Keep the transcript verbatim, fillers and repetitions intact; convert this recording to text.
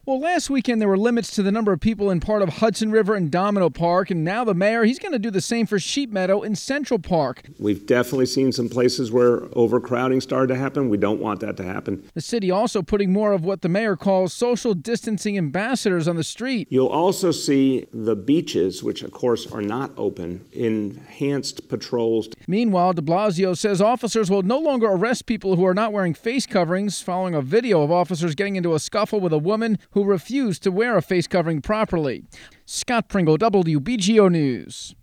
Well, last weekend there were limits to the number of people in part of Hudson River and Domino Park, and now the mayor, he's going to do the same for Sheep Meadow in Central Park. We've definitely seen some places where overcrowding started to happen. We don't want that to happen. The city also putting more of what the mayor calls social distancing ambassadors on the street. You'll also see the beaches, which of course are not open, enhanced patrols. Meanwhile, de Blasio says officers will no longer arrest people who are not wearing face coverings, following a video of officers getting into a scuffle with a woman who refused to wear a face covering properly. Scott Pringle, W B G O News.